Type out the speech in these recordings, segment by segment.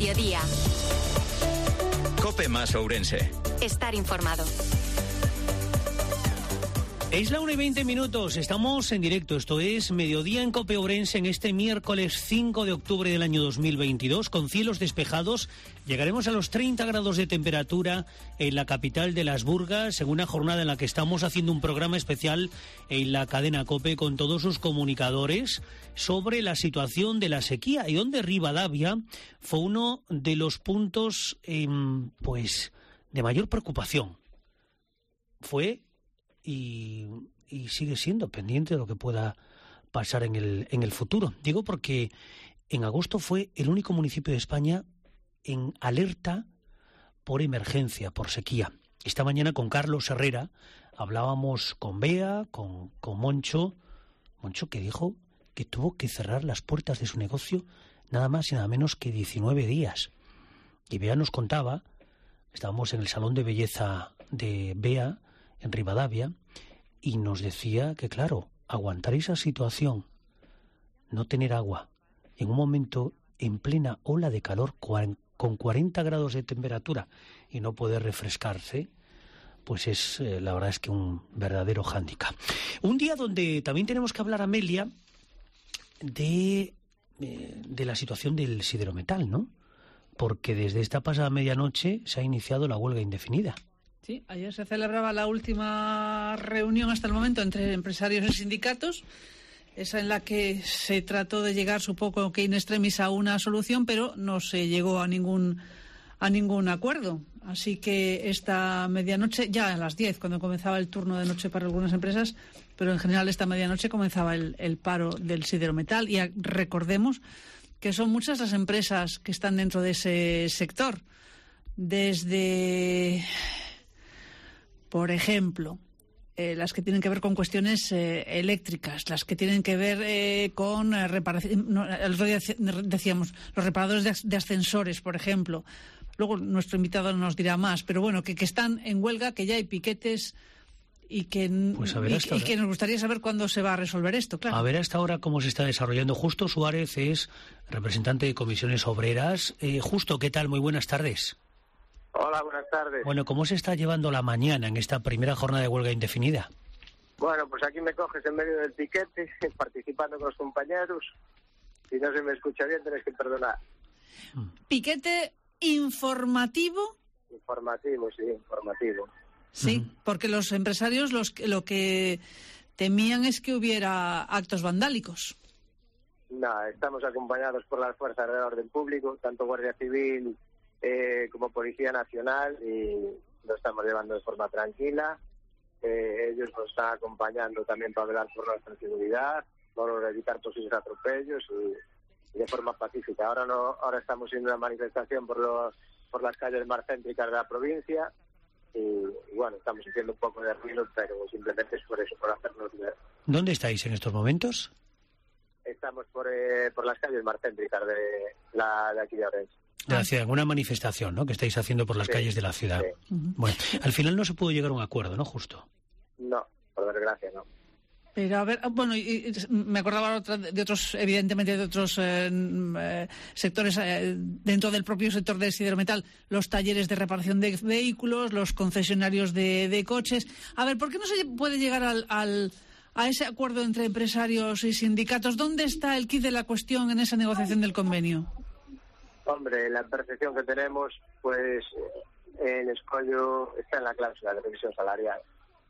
mediodía. COPE más Ourense. Estar informado. Es la 1:20, estamos en directo, esto es Mediodía en COPE Ourense en este miércoles 5 de octubre del año 2022, con cielos despejados. Llegaremos a los 30 grados de temperatura en la capital de Las Burgas, en una jornada en la que estamos haciendo un programa especial en la cadena COPE con todos sus comunicadores sobre la situación de la sequía y donde Ribadavia fue uno de los puntos de mayor preocupación. Fue y sigue siendo pendiente de lo que pueda pasar en el futuro. Digo porque en agosto fue el único municipio de España en alerta por emergencia, por sequía. Esta mañana con Carlos Herrera hablábamos con Bea, con Moncho que dijo que tuvo que cerrar las puertas de su negocio nada más y nada menos que 19 días. Y Bea nos contaba, estábamos en el salón de belleza de Bea en Ribadavia, y nos decía que, claro, aguantar esa situación, no tener agua, en un momento en plena ola de calor, con 40 grados de temperatura, y no poder refrescarse, pues es, la verdad es que un verdadero hándicap. Un día donde también tenemos que hablar, Amelia, de la situación del siderometal, ¿no? Porque desde esta pasada medianoche se ha iniciado la huelga indefinida. Sí, ayer se celebraba la última reunión hasta el momento entre empresarios y sindicatos, esa en la que se trató de llegar, supongo que in extremis, a una solución, pero no se llegó a ningún acuerdo. Así que esta medianoche, ya a las 10, cuando comenzaba el turno de noche para algunas empresas, pero en general esta medianoche comenzaba el paro del siderometal. Y recordemos que son muchas las empresas que están dentro de ese sector, desde, por ejemplo, las que tienen que ver con cuestiones eléctricas, las que tienen que ver con reparación. El otro día decíamos los reparadores de ascensores, por ejemplo. Luego nuestro invitado nos dirá más, pero bueno, que están en huelga, que ya hay piquetes y que nos gustaría saber cuándo se va a resolver esto, claro. A ver hasta ahora cómo se está desarrollando. Justo Suárez es representante de Comisiones Obreras. Justo, ¿qué tal? Muy buenas tardes. Hola, buenas tardes. Bueno, ¿cómo se está llevando la mañana en esta primera jornada de huelga indefinida? Bueno, pues aquí me coges en medio del piquete, participando con los compañeros. Si no se me escucha bien, tenéis que perdonar. ¿Piquete informativo? Informativo, sí, informativo. Sí, porque los empresarios lo que temían es que hubiera actos vandálicos. No, estamos acompañados por las fuerzas de orden público, tanto Guardia Civil como Policía Nacional, y lo estamos llevando de forma tranquila. Ellos nos están acompañando también para velar por nuestra seguridad, por evitar posibles atropellos y de forma pacífica. Ahora estamos en una manifestación por las calles más céntricas de la provincia y bueno, estamos haciendo un poco de ruido, pero simplemente es por eso, por hacernos ver. ¿Dónde estáis en estos momentos? Estamos por las calles más céntricas de aquí de Ourense. De la ciudad, una manifestación, ¿no?, que estáis haciendo por las calles de la ciudad. Sí. Bueno, al final no se pudo llegar a un acuerdo, ¿no, Justo? No, por desgracia, no. Pero a ver, bueno, y me acordaba de otros, evidentemente, de otros sectores dentro del propio sector del siderometal, los talleres de reparación de vehículos, los concesionarios de coches. A ver, ¿por qué no se puede llegar a ese acuerdo entre empresarios y sindicatos? ¿Dónde está el quid de la cuestión en esa negociación del convenio? Hombre, la percepción que tenemos, pues, el escollo está en la cláusula de revisión salarial.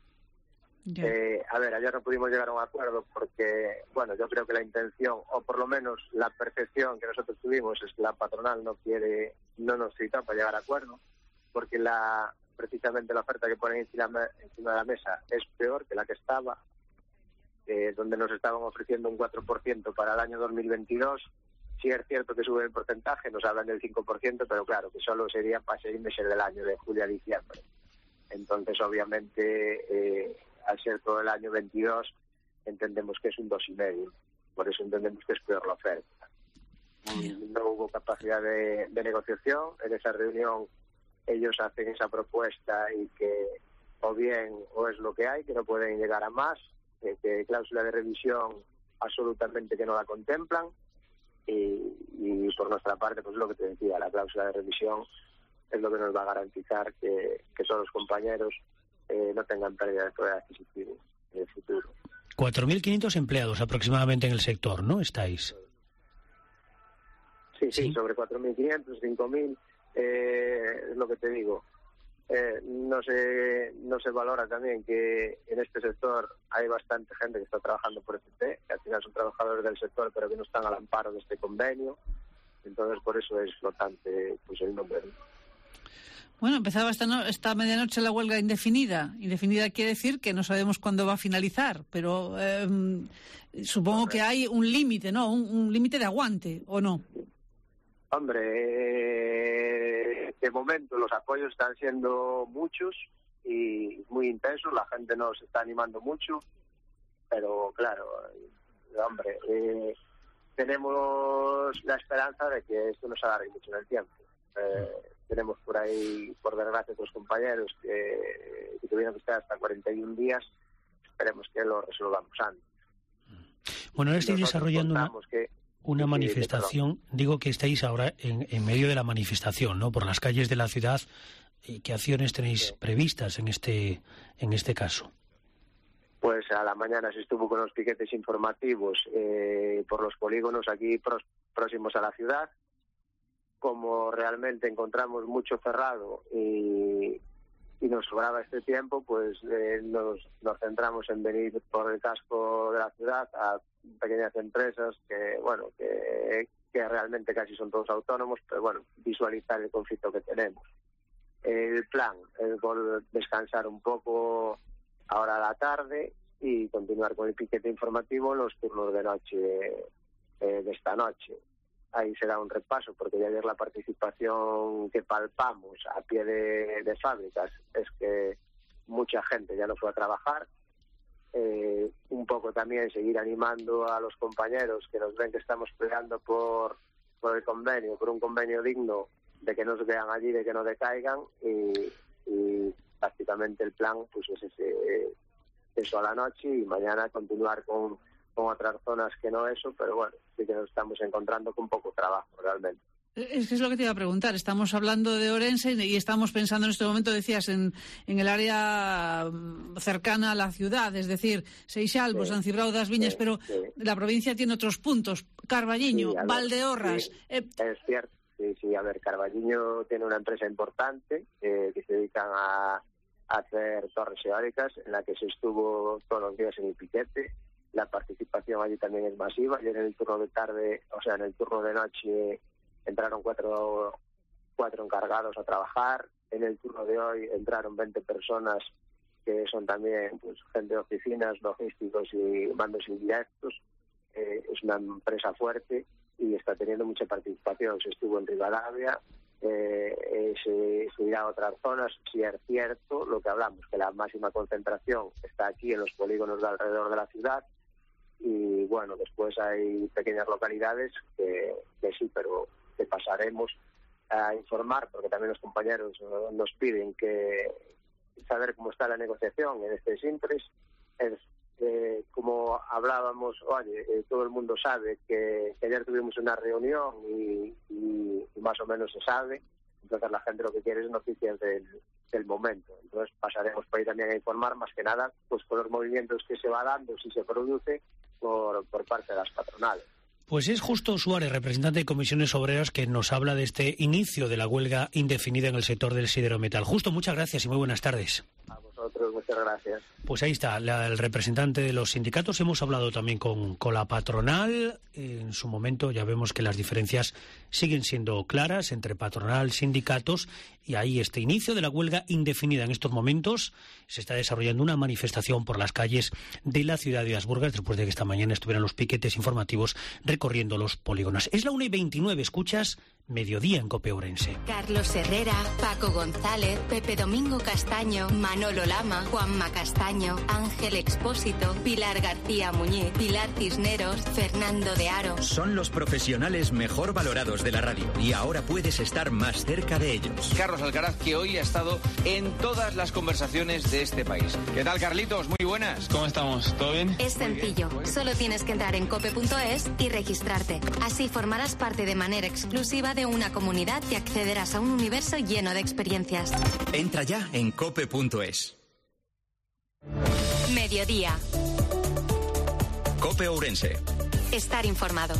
A ver, ayer no pudimos llegar a un acuerdo porque, bueno, yo creo que la intención, o por lo menos la percepción que nosotros tuvimos, es que la patronal no nos cita para llegar a acuerdo, porque precisamente la oferta que ponen encima de la mesa es peor que la que estaba, donde nos estaban ofreciendo un 4% para el año 2022. Sí es cierto que sube el porcentaje, nos hablan del 5%, pero claro, que solo sería para 6 meses del año, de julio a diciembre. Entonces, obviamente, al ser todo el año 22, entendemos que es un 2,5. Por eso entendemos que es peor la oferta. No hubo capacidad de negociación. En esa reunión ellos hacen esa propuesta y que o es lo que hay, que no pueden llegar a más, que cláusula de revisión absolutamente que no la contemplan. y por nuestra parte, pues lo que te decía, la cláusula de revisión es lo que nos va a garantizar que todos los compañeros no tengan pérdida de poder adquisitivo en el futuro. 4.500 empleados aproximadamente en el sector, ¿no? ¿Estáis? Sí, sobre 4.500, 5.000, es lo que te digo. No se valora también que en este sector hay bastante gente que está trabajando por FP, que al final son trabajadores del sector pero que no están al amparo de este convenio, entonces por eso es flotante pues el número. Bueno, empezaba esta medianoche la huelga indefinida. Indefinida quiere decir que no sabemos cuándo va a finalizar, pero supongo que hay un límite, ¿no? Un límite de aguante, ¿o no? Hombre, de momento los apoyos están siendo muchos y muy intensos, la gente nos está animando mucho, pero claro, hombre, tenemos la esperanza de que esto nos alargue mucho en el tiempo. Tenemos por ahí, por desgracia, otros compañeros que tuvieron que estar hasta 41 días, esperemos que lo resolvamos antes. Bueno, ahora estáis desarrollando una manifestación, digo que estáis ahora en medio de la manifestación, ¿no? Por las calles de la ciudad. ¿Qué acciones tenéis previstas en este caso? Pues a la mañana se estuvo con los piquetes informativos por los polígonos aquí próximos a la ciudad. Como realmente encontramos mucho cerrado y nos sobraba este tiempo, pues nos centramos en venir por el casco de la ciudad a pequeñas empresas que realmente casi son todos autónomos, pero bueno, visualizar el conflicto que tenemos. El plan es por descansar un poco ahora a la tarde y continuar con el piquete informativo en los turnos de noche de esta noche. Ahí será un repaso, porque ya ayer la participación que palpamos a pie de fábricas es que mucha gente ya no fue a trabajar. Un poco también seguir animando a los compañeros que nos ven que estamos peleando por el convenio, por un convenio digno, de que nos vean allí, de que no decaigan, y prácticamente el plan pues es eso a la noche y mañana continuar con otras zonas que no eso, pero bueno, sí que nos estamos encontrando con poco trabajo realmente. Es lo que te iba a preguntar. Estamos hablando de Ourense y estamos pensando en este momento, decías, en el área cercana a la ciudad, es decir, Seixalbos, San Cibrao das Viñas, pero la provincia tiene otros puntos, Carballiño, Valdeorras. Es cierto, sí, a ver, Carballiño tiene una empresa importante que se dedican a hacer torres eólicas, en la que se estuvo todos los días en el piquete. La participación allí también es masiva. Ayer en el turno de tarde, o sea, en el turno de noche, entraron cuatro encargados a trabajar. En el turno de hoy entraron 20 personas que son también pues gente de oficinas, logísticos y mandos indirectos. Es una empresa fuerte y está teniendo mucha participación. Se estuvo en Rivadavia, se irá a otras zonas. Si es cierto lo que hablamos, que la máxima concentración está aquí en los polígonos de alrededor de la ciudad. Y bueno, después hay pequeñas localidades que sí, pero que pasaremos a informar, porque también los compañeros nos piden que saber cómo está la negociación en este Sintres. Como hablábamos, todo el mundo sabe que ayer tuvimos una reunión y más o menos se sabe, entonces la gente lo que quiere es noticias del momento. Entonces pasaremos por ahí también a informar, más que nada, pues con los movimientos que se va dando, si se produce, por parte de las patronales. Pues es Justo Suárez, representante de Comisiones Obreras, que nos habla de este inicio de la huelga indefinida en el sector del siderometal. Justo, muchas gracias y muy buenas tardes. A vosotros, muchas gracias. Pues ahí está, el representante de los sindicatos. Hemos hablado también con la patronal. En su momento ya vemos que las diferencias siguen siendo claras entre patronal, sindicatos, y ahí este inicio de la huelga indefinida. En estos momentos se está desarrollando una manifestación por las calles de la ciudad de Asburgas, después de que esta mañana estuvieran los piquetes informativos recorriendo los polígonos. Es la 1:29, escuchas Mediodía en COPE Ourense. Carlos Herrera, Paco González, Pepe Domingo Castaño, Manolo Lama, Juanma Castaño, Ángel Expósito, Pilar García Muñiz, Pilar Cisneros, Fernando de Aro. Son los profesionales mejor valorados de la radio y ahora puedes estar más cerca de ellos. Carlos Alcaraz, que hoy ha estado en todas las conversaciones de este país. ¿Qué tal, Carlitos? Muy buenas. ¿Cómo estamos? ¿Todo bien? Es sencillo. Solo tienes que entrar en cope.es y registrarte. Así formarás parte de manera exclusiva de una comunidad y accederás a un universo lleno de experiencias. Entra ya en cope.es. Mediodía. COPE Ourense. Estar informado.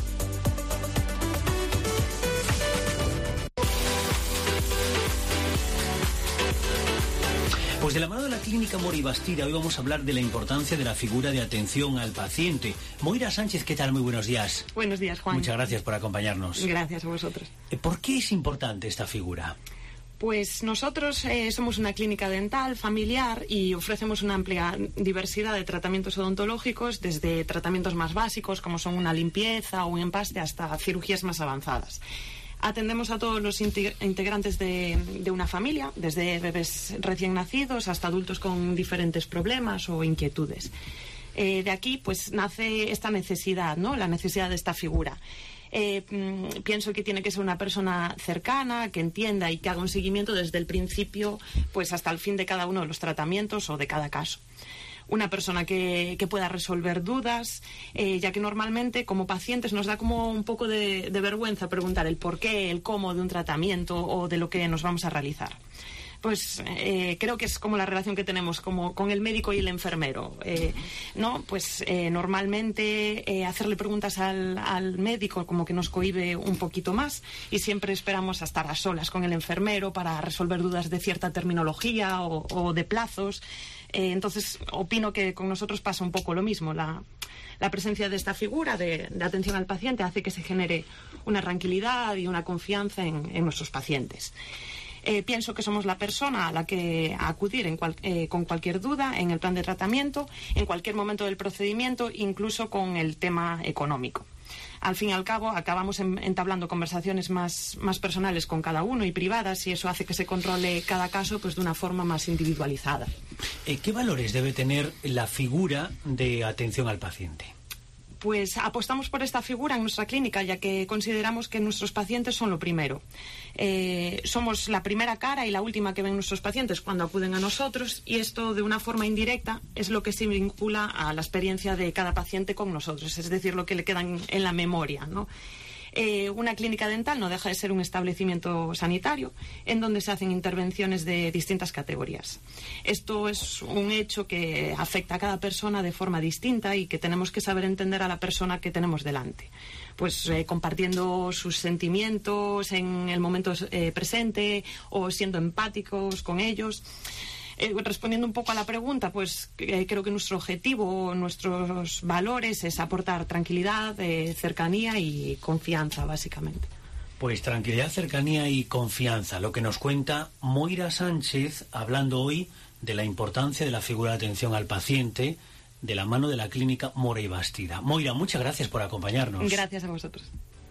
Pues de la mano de la Clínica Mora y Bastida, hoy vamos a hablar de la importancia de la figura de atención al paciente. Moira Sánchez, ¿qué tal? Muy buenos días. Buenos días, Juan. Muchas gracias por acompañarnos. Gracias a vosotros. ¿Por qué es importante esta figura? Pues nosotros somos una clínica dental familiar y ofrecemos una amplia diversidad de tratamientos odontológicos, desde tratamientos más básicos, como son una limpieza o un empaste, hasta cirugías más avanzadas. Atendemos a todos los integrantes de una familia, desde bebés recién nacidos hasta adultos con diferentes problemas o inquietudes. De aquí pues nace esta necesidad, ¿no? La necesidad de esta figura. Pienso que tiene que ser una persona cercana, que entienda y que haga un seguimiento desde el principio pues hasta el fin de cada uno de los tratamientos o de cada caso. Una persona que pueda resolver dudas, ya que normalmente como pacientes nos da como un poco de vergüenza preguntar el por qué, el cómo de un tratamiento o de lo que nos vamos a realizar. Pues creo que es como la relación que tenemos como con el médico y el enfermero, ¿no? Pues normalmente hacerle preguntas al médico como que nos cohíbe un poquito más y siempre esperamos a estar a solas con el enfermero para resolver dudas de cierta terminología o de plazos. Entonces opino que con nosotros pasa un poco lo mismo. La presencia de esta figura de atención al paciente hace que se genere una tranquilidad y una confianza en nuestros pacientes. Pienso que somos la persona a la que acudir con cualquier duda en el plan de tratamiento, en cualquier momento del procedimiento, incluso con el tema económico. Al fin y al cabo, acabamos entablando conversaciones más personales con cada uno y privadas, y eso hace que se controle cada caso pues de una forma más individualizada. ¿Qué valores debe tener la figura de atención al paciente? Pues apostamos por esta figura en nuestra clínica, ya que consideramos que nuestros pacientes son lo primero. Somos la primera cara y la última que ven nuestros pacientes cuando acuden a nosotros, y esto de una forma indirecta es lo que se vincula a la experiencia de cada paciente con nosotros, es decir, lo que le queda en la memoria, ¿no? Una clínica dental no deja de ser un establecimiento sanitario en donde se hacen intervenciones de distintas categorías. Esto es un hecho que afecta a cada persona de forma distinta y que tenemos que saber entender a la persona que tenemos delante. Pues compartiendo sus sentimientos en el momento presente o siendo empáticos con ellos. Respondiendo un poco a la pregunta, pues creo que nuestro objetivo, nuestros valores es aportar tranquilidad, cercanía y confianza, básicamente. Pues tranquilidad, cercanía y confianza, lo que nos cuenta Moira Sánchez, hablando hoy de la importancia de la figura de atención al paciente de la mano de la Clínica Mora y Bastida. Moira, muchas gracias por acompañarnos. Gracias a vosotros.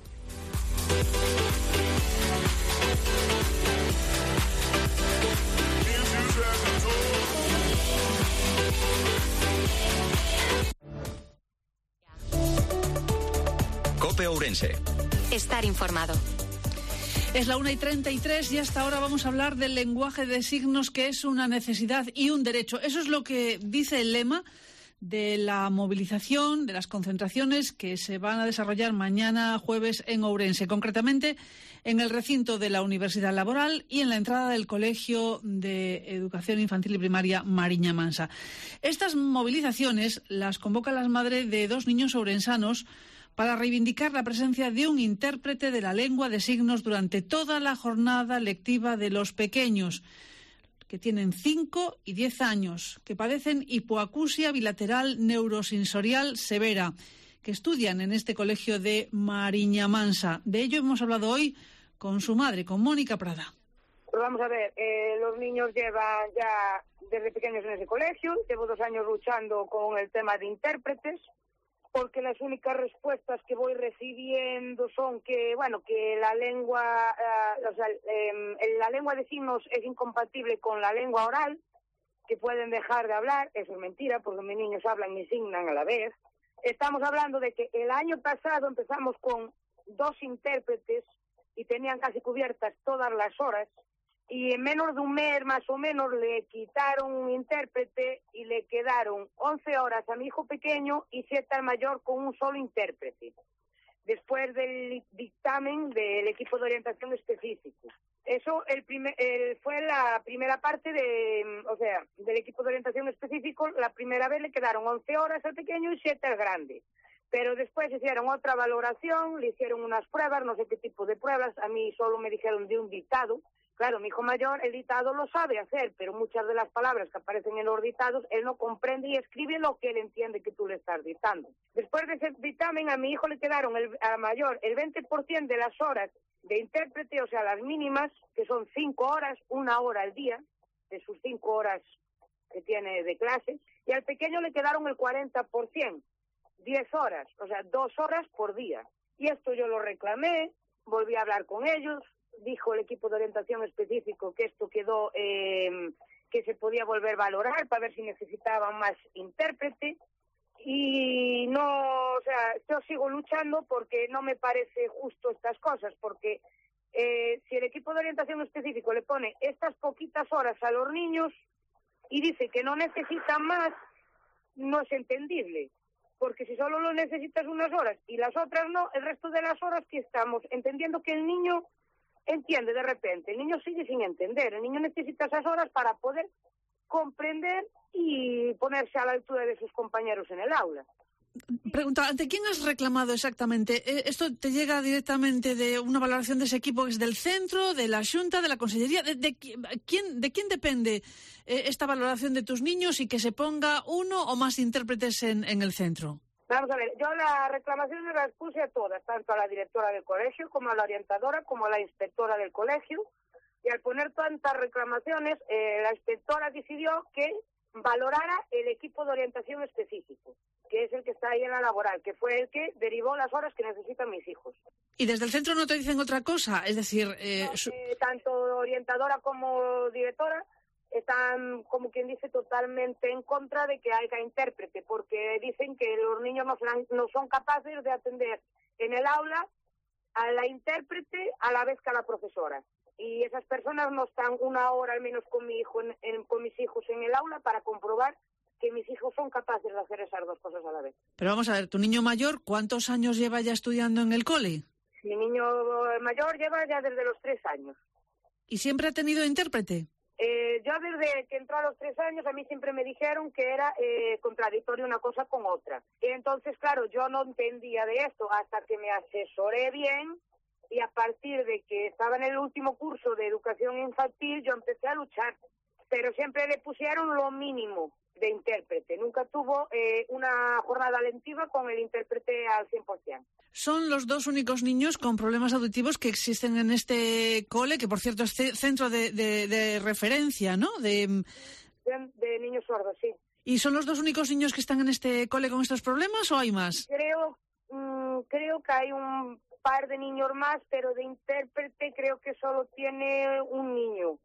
COPE Ourense. Estar informado. Es la 1:33 y hasta ahora vamos a hablar del lenguaje de signos, que es una necesidad y un derecho. Eso es lo que dice el lema de la movilización, de las concentraciones que se van a desarrollar mañana jueves en Ourense, concretamente en el recinto de la Universidad Laboral y en la entrada del Colegio de Educación Infantil y Primaria Mariña Mansa. Estas movilizaciones las convocan las madres de 2 niños ourensanos para reivindicar la presencia de un intérprete de la lengua de signos durante toda la jornada lectiva de los pequeños, que tienen 5 y 10 años, que padecen hipoacusia bilateral neurosensorial severa, que estudian en este colegio de Mariña Mansa. De ello hemos hablado hoy con su madre, con Mónica Prada. Pues vamos a ver, los niños llevan ya desde pequeños en ese colegio, llevo 2 años luchando con el tema de intérpretes. porque las únicas respuestas que voy recibiendo son que, bueno, que la lengua, la lengua de signos es incompatible con la lengua oral, que pueden dejar de hablar. Eso es mentira, porque mis niños hablan y signan a la vez. Estamos hablando de que el año pasado empezamos con 2 intérpretes y tenían casi cubiertas todas las horas, y en menos de un mes más o menos le quitaron un intérprete y le quedaron 11 horas a mi hijo pequeño y 7 al mayor con un solo intérprete, después del dictamen del equipo de orientación específico. Eso fue la primera parte del equipo de orientación específico. La primera vez le quedaron 11 horas al pequeño y 7 al grande. Pero después hicieron otra valoración, le hicieron unas pruebas, no sé qué tipo de pruebas. A mí solo me dijeron de un dictado. Claro, mi hijo mayor el dictado lo sabe hacer, pero muchas de las palabras que aparecen en los dictados él no comprende y escribe lo que él entiende que tú le estás dictando. Después de ese dictamen a mi hijo le quedaron a mayor el 20% de las horas de intérprete, o sea, las mínimas, que son 5 horas, 1 hora al día, de sus 5 horas que tiene de clase, y al pequeño le quedaron el 40%, 10 horas, o sea, 2 horas por día. Y esto yo lo reclamé, volví a hablar con ellos, dijo el equipo de orientación específico que esto quedó, que se podía volver a valorar para ver si necesitaban más intérprete. Y no, o sea, yo sigo luchando porque no me parece justo estas cosas, porque si el equipo de orientación específico le pone estas poquitas horas a los niños y dice que no necesitan más, no es entendible, porque si solo lo necesitas unas horas y las otras no, el resto de las horas que estamos entendiendo que el niño entiende de repente, el niño sigue sin entender, el niño necesita esas horas para poder comprender y ponerse a la altura de sus compañeros en el aula. Pregunta, ¿ante quién has reclamado exactamente? ¿Esto te llega directamente de una valoración de ese equipo que es del centro, de la Xunta, de la Consellería? ¿De quién depende esta valoración de tus niños y que se ponga uno o más intérpretes en el centro? Vamos a ver, yo las reclamaciones las puse a todas, tanto a la directora del colegio, como a la orientadora, como a la inspectora del colegio, y al poner tantas reclamaciones, la inspectora decidió que valorara el equipo de orientación específico, que es el que está ahí en la laboral, que fue el que derivó las horas que necesitan mis hijos. ¿Y desde el centro no te dicen otra cosa? Es decir... tanto orientadora como directora están, como quien dice, totalmente en contra de que haya intérprete, porque dicen que los niños no son capaces de atender en el aula a la intérprete a la vez que a la profesora. Y esas personas no están 1 hora al menos con mi hijo con mis hijos en el aula para comprobar que mis hijos son capaces de hacer esas 2 cosas a la vez. Pero vamos a ver, tu niño mayor, ¿cuántos años lleva ya estudiando en el cole? Mi niño mayor lleva ya desde los 3 años. ¿Y siempre ha tenido intérprete? Yo desde que entró a los 3 años a mí siempre me dijeron que era contradictorio una cosa con otra. Y entonces, claro, yo no entendía de esto hasta que me asesoré bien y a partir de que estaba en el último curso de educación infantil yo empecé a luchar. Pero siempre le pusieron lo mínimo de intérprete. Nunca tuvo una jornada lectiva con el intérprete al 100%. Son los 2 únicos niños con problemas auditivos que existen en este cole, que por cierto es centro de referencia, ¿no? De niños sordos, sí. ¿Y son los 2 únicos niños que están en este cole con estos problemas o hay más? Creo que hay un par de niños más, pero de intérprete creo que solo tiene un niño.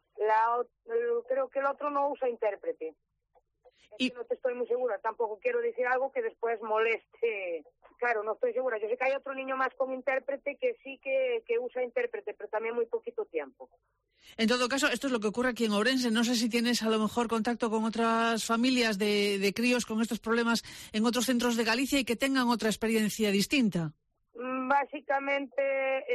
Creo que el otro no usa intérprete. Y no te estoy muy segura, tampoco quiero decir algo que después moleste. Claro, no estoy segura. Yo sé que hay otro niño más con intérprete que sí que usa intérprete, pero también muy poquito tiempo. En todo caso, esto es lo que ocurre aquí en Ourense. No sé si tienes a lo mejor contacto con otras familias de críos con estos problemas en otros centros de Galicia y que tengan otra experiencia distinta. Básicamente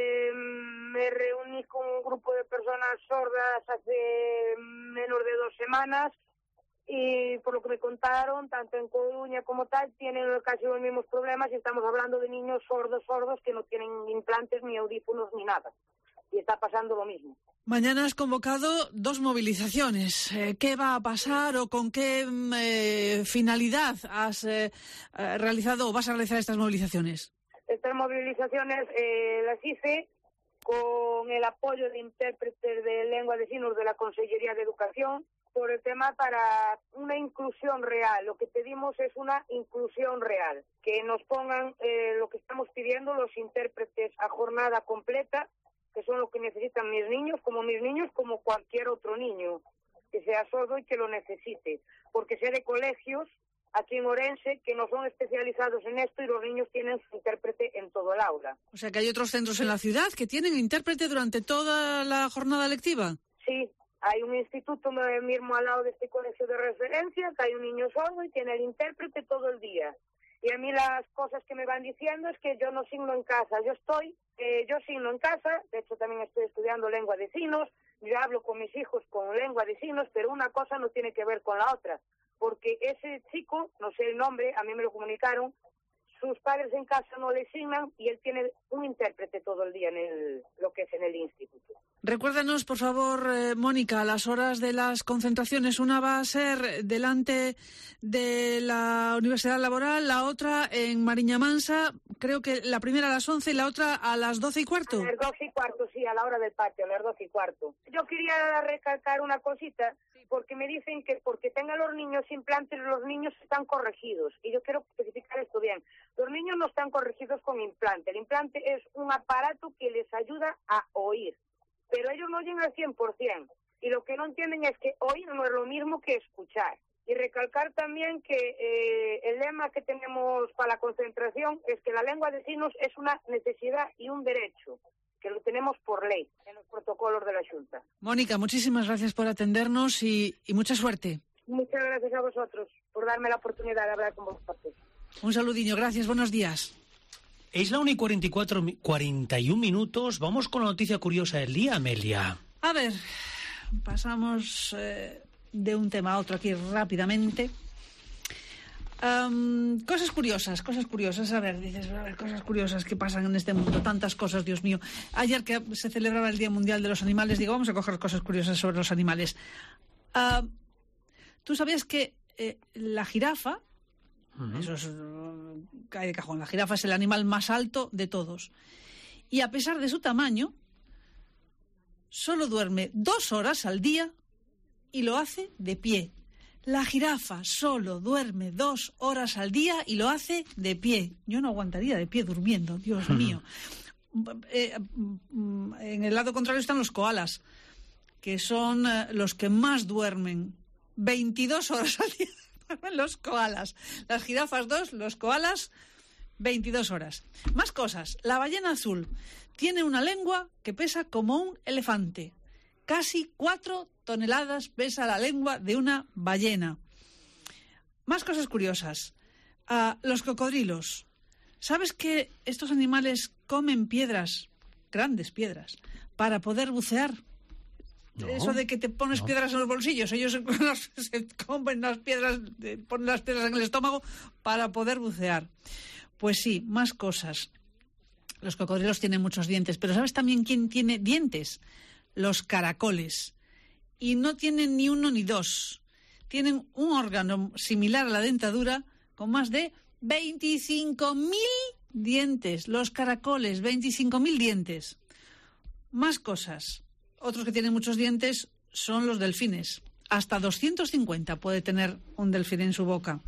me reuní con un grupo de personas sordas hace menos de 2 semanas y por lo que me contaron, tanto en Coruña como tal, tienen casi los mismos problemas y estamos hablando de niños sordos que no tienen implantes ni audífonos ni nada. Y está pasando lo mismo. Mañana has convocado 2 movilizaciones. ¿Qué va a pasar o con qué finalidad has realizado o vas a realizar estas movilizaciones? Estas movilizaciones las hice con el apoyo de intérpretes de lengua de signos de la Consellería de Educación, por el tema para una inclusión real. Lo que pedimos es una inclusión real, que nos pongan lo que estamos pidiendo, los intérpretes a jornada completa, que son lo que necesitan mis niños, como cualquier otro niño que sea sordo y que lo necesite, porque sé de colegios aquí en Orense que no son especializados en esto y los niños tienen su intérprete en todo el aula. O sea que hay otros centros en la ciudad que tienen intérprete durante toda la jornada lectiva. Sí, hay un instituto mismo al lado de este colegio de referencia, que hay un niño sordo y tiene el intérprete todo el día. Y a mí las cosas que me van diciendo es que yo no signo en casa. Yo signo en casa, de hecho también estoy estudiando lengua de signos, yo hablo con mis hijos con lengua de signos, pero una cosa no tiene que ver con la otra. Porque ese chico, no sé el nombre, a mí me lo comunicaron, sus padres en casa no le signan y él tiene un intérprete todo el día en lo que es en el instituto. Recuérdanos, por favor, Mónica, las horas de las concentraciones. Una va a ser delante de la Universidad Laboral, la otra en Mariña Mansa, creo que la primera a las 11 y la otra a las 12:15. A las 12:15, sí, a la hora del patio, a las 12:15. Yo quería recalcar una cosita, porque me dicen que porque tengan los niños implantes, los niños están corregidos. Y yo quiero especificar esto bien. Los niños no están corregidos con implante. El implante es un aparato que les ayuda a oír. Pero ellos no oyen al 100%. Y lo que no entienden es que oír no es lo mismo que escuchar. Y recalcar también que el lema que tenemos para la concentración es que la lengua de signos es una necesidad y un derecho, que lo tenemos por ley en los protocolos de la Xunta. Mónica, muchísimas gracias por atendernos y mucha suerte. Muchas gracias a vosotros por darme la oportunidad de hablar con vosotros. Un saludinho, gracias, buenos días. Es la 1:41 minutos. Vamos con la noticia curiosa del día, Amelia. A ver, pasamos de un tema a otro aquí rápidamente. Cosas curiosas. A ver, cosas curiosas que pasan en este mundo. Tantas cosas, Dios mío. Ayer que se celebraba el Día Mundial de los Animales, digo, vamos a coger cosas curiosas sobre los animales. ¿Tú sabías que la jirafa, eso es, cae de cajón, la jirafa es el animal más alto de todos? Y a pesar de su tamaño, solo duerme 2 horas al día y lo hace de pie. La jirafa solo duerme 2 horas al día y lo hace de pie. Yo no aguantaría de pie durmiendo, Dios mío. En el lado contrario están los koalas, que son los que más duermen. 22 horas al día duermen los koalas. Las jirafas 2, los koalas 22 horas. Más cosas. La ballena azul tiene una lengua que pesa como un elefante. Casi 4 toneladas pesa la lengua de una ballena. Más cosas curiosas. Los cocodrilos. ¿Sabes que estos animales comen piedras, grandes piedras, para poder bucear? No, eso de que te pones piedras en los bolsillos, ellos se comen las piedras, ponen las piedras en el estómago para poder bucear. Pues sí, más cosas. Los cocodrilos tienen muchos dientes, pero ¿sabes también quién tiene dientes? Los caracoles. Y no tienen ni uno ni dos. Tienen un órgano similar a la dentadura con más de 25.000 dientes. Los caracoles, 25.000 dientes. Más cosas. Otros que tienen muchos dientes son los delfines. Hasta 250 puede tener un delfín en su boca.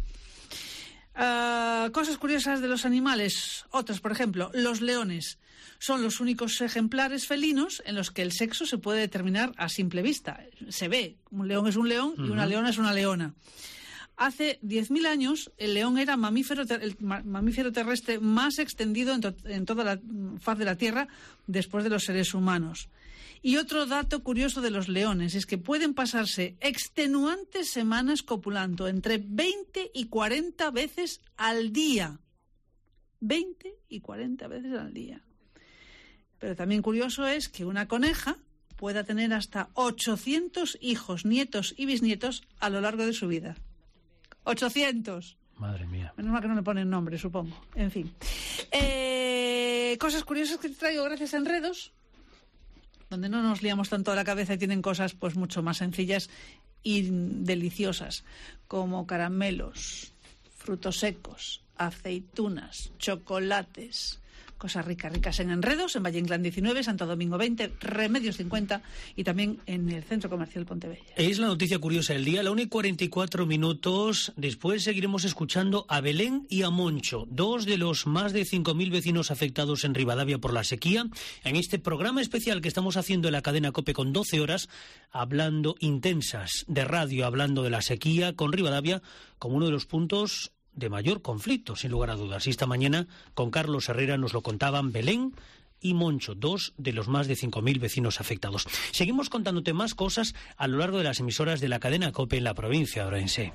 Cosas curiosas de los animales. Otras, por ejemplo, los leones. Son los únicos ejemplares felinos en los que el sexo se puede determinar a simple vista. Se ve, un león es un león y una leona es una leona. Hace 10.000 años, el león era el mamífero terrestre más extendido en toda la faz de la Tierra después de los seres humanos. Y otro dato curioso de los leones es que pueden pasarse extenuantes semanas copulando entre 20 y 40 veces al día. 20 y 40 veces al día. Pero también curioso es que una coneja pueda tener hasta 800 hijos, nietos y bisnietos a lo largo de su vida. 800. Madre mía. Menos mal que no le ponen nombre, supongo. En fin. Cosas curiosas que te traigo gracias a Enredos, donde no nos liamos tanto la cabeza y tienen cosas pues mucho más sencillas y deliciosas, como caramelos, frutos secos, aceitunas, chocolates, Cosas ricas en Enredos, en Valle Inclán 19, Santo Domingo 20, Remedios 50 y también en el Centro Comercial Pontebella. Es la noticia curiosa del día, la 1:44. Después seguiremos escuchando a Belén y a Moncho, dos de los más de 5.000 vecinos afectados en Rivadavia por la sequía, en este programa especial que estamos haciendo en la cadena COPE con 12 horas, hablando intensas de radio, hablando de la sequía con Rivadavia como uno de los puntos de mayor conflicto, sin lugar a dudas. Y esta mañana con Carlos Herrera nos lo contaban Belén y Moncho, dos de los más de 5.000 vecinos afectados. Seguimos contándote más cosas a lo largo de las emisoras de la cadena COPE en la provincia de Ourense.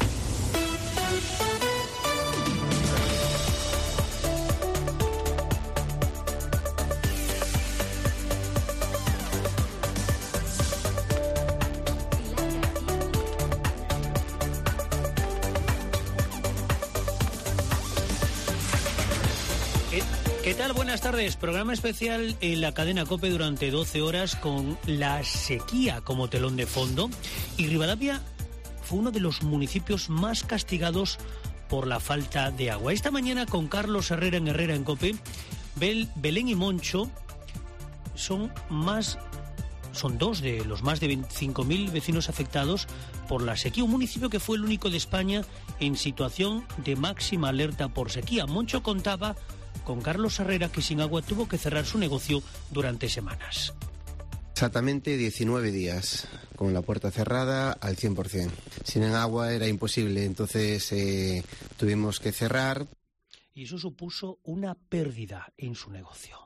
¿Qué tal? Buenas tardes. Programa especial en la cadena COPE durante 12 horas con la sequía como telón de fondo. Y Rivadavia fue uno de los municipios más castigados por la falta de agua. Esta mañana con Carlos Herrera en COPE, Belén y Moncho son dos de los más de 25.000 vecinos afectados por la sequía. Un municipio que fue el único de España en situación de máxima alerta por sequía. Moncho contaba con Carlos Herrera que sin agua tuvo que cerrar su negocio durante semanas. Exactamente 19 días, con la puerta cerrada al 100%. Sin agua era imposible, entonces tuvimos que cerrar. Y eso supuso una pérdida en su negocio.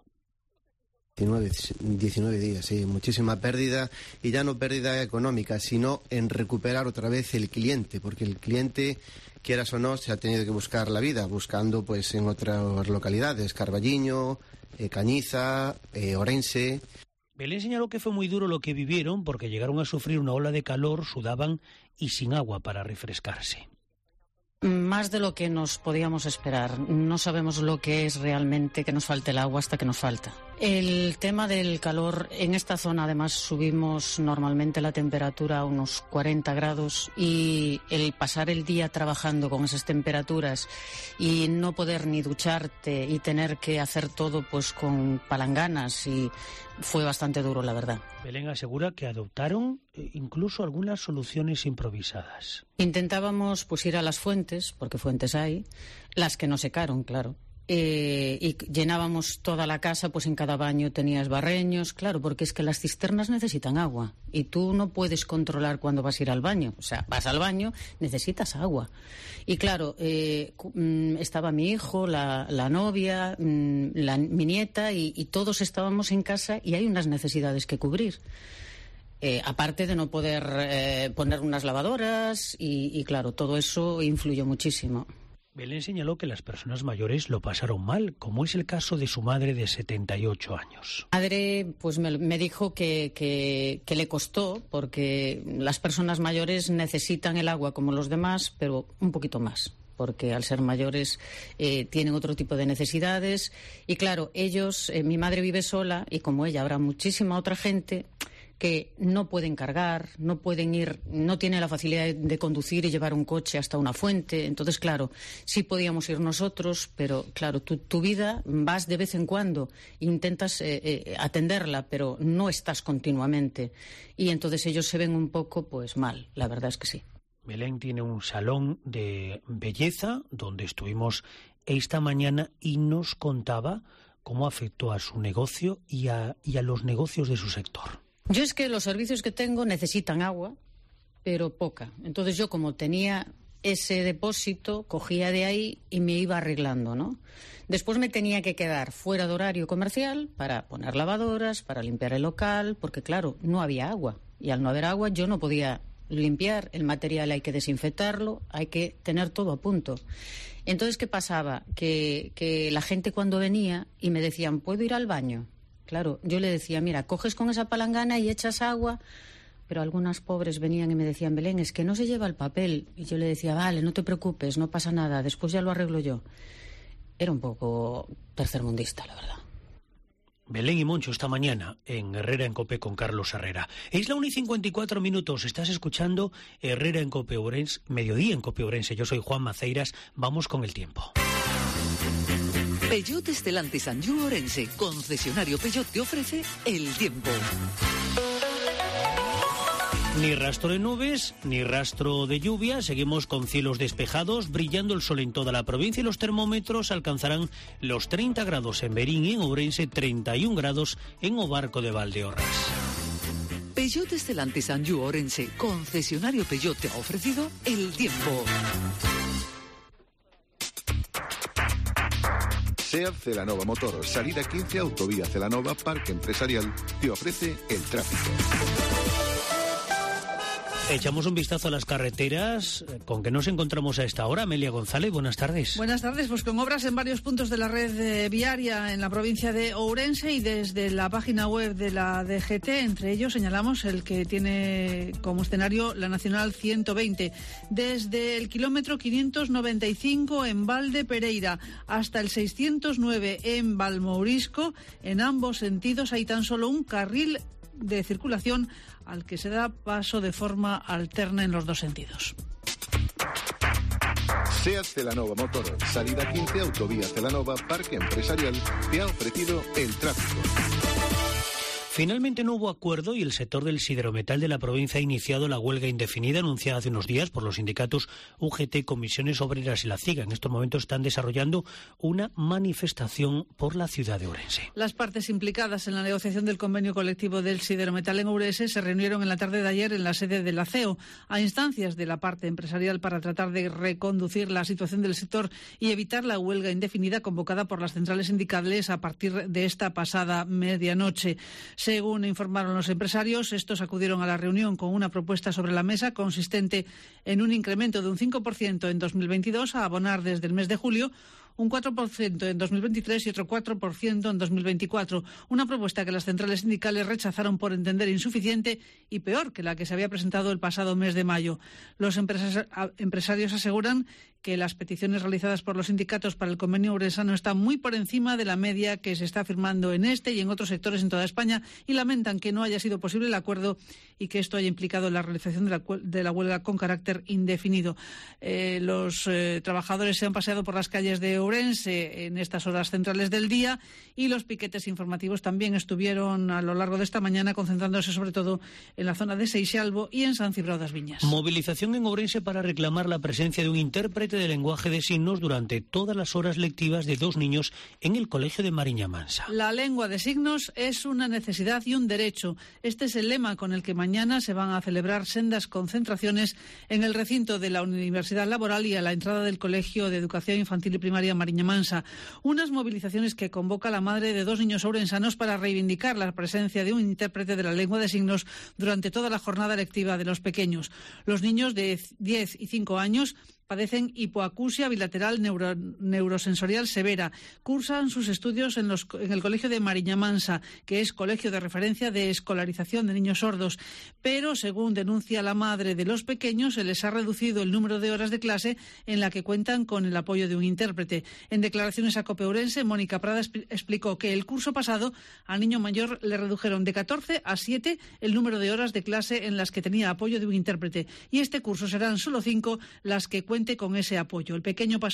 19 días, sí, muchísima pérdida, y ya no pérdida económica, sino en recuperar otra vez el cliente, porque el cliente, quieras o no, se ha tenido que buscar la vida, buscando pues en otras localidades, Carballiño, Cañiza, Ourense. Belén señaló que fue muy duro lo que vivieron porque llegaron a sufrir una ola de calor, sudaban y sin agua para refrescarse. Más de lo que nos podíamos esperar. No sabemos lo que es realmente que nos falte el agua hasta que nos falta. El tema del calor, en esta zona además subimos normalmente la temperatura a unos 40 grados y el pasar el día trabajando con esas temperaturas y no poder ni ducharte y tener que hacer todo pues con palanganas y fue bastante duro, la verdad. Belén asegura que adoptaron incluso algunas soluciones improvisadas. Intentábamos pues ir a las fuentes, porque fuentes hay, las que no secaron, claro. Y llenábamos toda la casa, pues en cada baño tenías barreños, claro, porque es que las cisternas necesitan agua y tú no puedes controlar cuándo vas a ir al baño. O sea, vas al baño, necesitas agua. Y claro, estaba mi hijo, la novia, mi nieta y todos estábamos en casa y hay unas necesidades que cubrir. Aparte de no poder poner unas lavadoras y claro, todo eso influyó muchísimo. Belén señaló que las personas mayores lo pasaron mal, como es el caso de su madre de 78 años. Madre pues me dijo que le costó, porque las personas mayores necesitan el agua como los demás, pero un poquito más, porque al ser mayores tienen otro tipo de necesidades. Y claro, ellos, mi madre vive sola y como ella habrá muchísima otra gente que no pueden cargar, no pueden ir, no tienen la facilidad de conducir y llevar un coche hasta una fuente. Entonces, claro, sí podíamos ir nosotros, pero claro, tu vida vas de vez en cuando, intentas atenderla, pero no estás continuamente. Y entonces ellos se ven un poco, pues mal, la verdad es que sí. Belén tiene un salón de belleza donde estuvimos esta mañana y nos contaba cómo afectó a su negocio y a los negocios de su sector. Yo es que los servicios que tengo necesitan agua, pero poca. Entonces yo, como tenía ese depósito, cogía de ahí y me iba arreglando, ¿no? Después me tenía que quedar fuera de horario comercial para poner lavadoras, para limpiar el local, porque claro, no había agua. Y al no haber agua yo no podía limpiar, el material hay que desinfectarlo, hay que tener todo a punto. Entonces, ¿qué pasaba? Que la gente cuando venía y me decían, ¿puedo ir al baño? Claro, yo le decía, mira, coges con esa palangana y echas agua, pero algunas pobres venían y me decían, Belén, es que no se lleva el papel. Y yo le decía, vale, no te preocupes, no pasa nada, después ya lo arreglo yo. Era un poco tercermundista, la verdad. Belén y Moncho esta mañana en Herrera en COPE con Carlos Herrera. Es la 1:54, estás escuchando Herrera en COPE Ourense, mediodía en COPE Ourense. Yo soy Juan Maceiras, vamos con el tiempo. Peugeot Stellantis Anjou Orense, concesionario Peugeot, te ofrece el tiempo. Ni rastro de nubes, ni rastro de lluvia. Seguimos con cielos despejados, brillando el sol en toda la provincia y los termómetros alcanzarán los 30 grados en Berín y en Ourense, 31 grados en Obarco de Valdeorras. Peugeot Stellantis Anjou Orense, concesionario Peugeot, te ha ofrecido el tiempo. SEAT Celanova Motor, salida 15, autovía Celanova, Parque Empresarial, te ofrece el tráfico. Echamos un vistazo a las carreteras. ¿Con qué nos encontramos a esta hora? Amelia González, buenas tardes. Buenas tardes, pues con obras en varios puntos de la red viaria en la provincia de Ourense y desde la página web de la DGT, entre ellos señalamos el que tiene como escenario la Nacional 120. Desde el kilómetro 595 en Valdepereira hasta el 609 en Valmourisco, en ambos sentidos hay tan solo un carril de circulación al que se da paso de forma alterna en los dos sentidos. SEAT Celanova Motor, salida 15, autovía Celanova, Parque Empresarial, te ha ofrecido el tráfico. Finalmente no hubo acuerdo y el sector del siderometal de la provincia ha iniciado la huelga indefinida anunciada hace unos días por los sindicatos UGT, Comisiones Obreras y la CIGA. En estos momentos están desarrollando una manifestación por la ciudad de Ourense. Las partes implicadas en la negociación del convenio colectivo del siderometal en Ourense se reunieron en la tarde de ayer en la sede de la CEO a instancias de la parte empresarial para tratar de reconducir la situación del sector y evitar la huelga indefinida convocada por las centrales sindicales a partir de esta pasada medianoche. Según informaron los empresarios, estos acudieron a la reunión con una propuesta sobre la mesa consistente en un incremento de un 5% en 2022 a abonar desde el mes de julio, un 4% en 2023 y otro 4% en 2024. Una propuesta que las centrales sindicales rechazaron por entender insuficiente y peor que la que se había presentado el pasado mes de mayo. Los empresarios aseguran que las peticiones realizadas por los sindicatos para el convenio ourensano están muy por encima de la media que se está firmando en este y en otros sectores en toda España y lamentan que no haya sido posible el acuerdo y que esto haya implicado la realización de la huelga con carácter indefinido. Los trabajadores se han paseado por las calles de Ourense en estas horas centrales del día y los piquetes informativos también estuvieron a lo largo de esta mañana concentrándose sobre todo en la zona de Seixalbo y en San Cibrao das Viñas. Movilización en Ourense para reclamar la presencia de un intérprete de lenguaje de signos durante todas las horas lectivas de 2 niños en el colegio de Mariña Mansa. La lengua de signos es una necesidad y un derecho. Este es el lema con el que mañana se van a celebrar sendas concentraciones en el recinto de la Universidad Laboral y a la entrada del Colegio de Educación Infantil y Primaria Mariña Mansa. Unas movilizaciones que convoca la madre de 2 niños ourensanos para reivindicar la presencia de un intérprete de la lengua de signos durante toda la jornada lectiva de los pequeños. Los niños de 10 y 5 años padecen hipoacusia bilateral neurosensorial severa. Cursan sus estudios en el Colegio de Mariña Mansa, que es colegio de referencia de escolarización de niños sordos. Pero, según denuncia la madre de los pequeños, se les ha reducido el número de horas de clase en la que cuentan con el apoyo de un intérprete. En declaraciones a COPE Ourense, Mónica Prada explicó que el curso pasado al niño mayor le redujeron de 14 a 7 el número de horas de clase en las que tenía apoyo de un intérprete. Y este curso serán solo 5 las que cuente con ese apoyo. El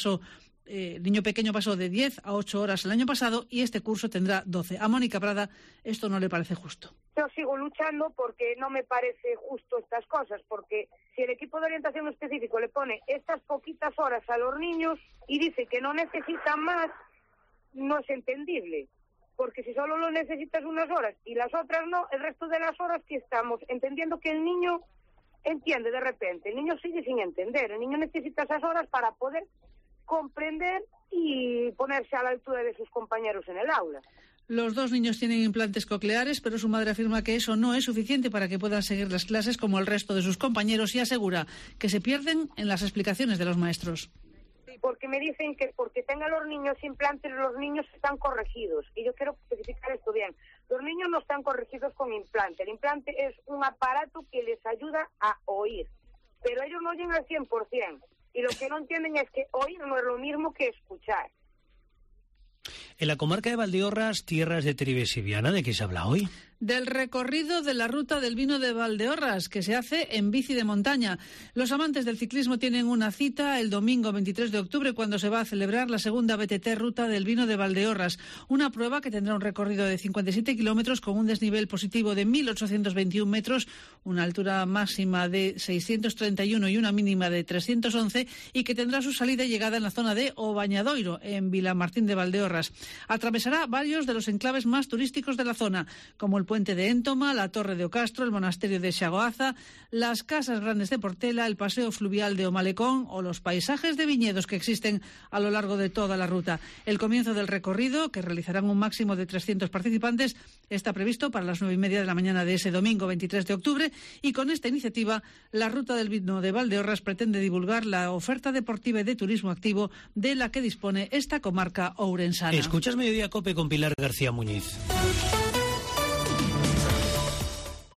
niño pequeño pasó de 10 a 8 horas el año pasado y este curso tendrá 12. A Mónica Prada esto no le parece justo. Yo sigo luchando porque no me parece justo estas cosas, porque si el equipo de orientación específico le pone estas poquitas horas a los niños y dice que no necesitan más, no es entendible. Porque si solo lo necesitas unas horas y las otras no, el resto de las horas que estamos entendiendo que el niño entiende de repente, el niño sigue sin entender, el niño necesita esas horas para poder comprender y ponerse a la altura de sus compañeros en el aula. Los 2 niños tienen implantes cocleares, pero su madre afirma que eso no es suficiente para que puedan seguir las clases como el resto de sus compañeros y asegura que se pierden en las explicaciones de los maestros. Porque me dicen que porque tengan los niños implantes, los niños están corregidos. Y yo quiero especificar esto bien. Los niños no están corregidos con implante. El implante es un aparato que les ayuda a oír. Pero ellos no oyen al 100%. Y lo que no entienden es que oír no es lo mismo que escuchar. En la comarca de Valdeorras, tierras de Trives y Viana, ¿de qué se habla hoy? del recorrido de la ruta del vino de Valdeorras, que se hace en bici de montaña. Los amantes del ciclismo tienen una cita el domingo 23 de octubre, cuando se va a celebrar la segunda BTT Ruta del Vino de Valdeorras, una prueba que tendrá un recorrido de 57 kilómetros con un desnivel positivo de 1.821 metros, una altura máxima de 631 y una mínima de 311, y que tendrá su salida y llegada en la zona de Obañadoiro, en Vilamartín de Valdeorras. Atravesará varios de los enclaves más turísticos de la zona, como el Puente de Éntoma, la Torre de Ocastro, el Monasterio de Xagoaza, las Casas Grandes de Portela, el Paseo Fluvial de Omalecón o los paisajes de viñedos que existen a lo largo de toda la ruta. El comienzo del recorrido, que realizarán un máximo de 300 participantes, está previsto para las 9:30 de la mañana de ese domingo 23 de octubre, y con esta iniciativa la Ruta del Vino de Valdeorras pretende divulgar la oferta deportiva y de turismo activo de la que dispone esta comarca ourensana. Escuchas Mediodía Cope con Pilar García Muñiz.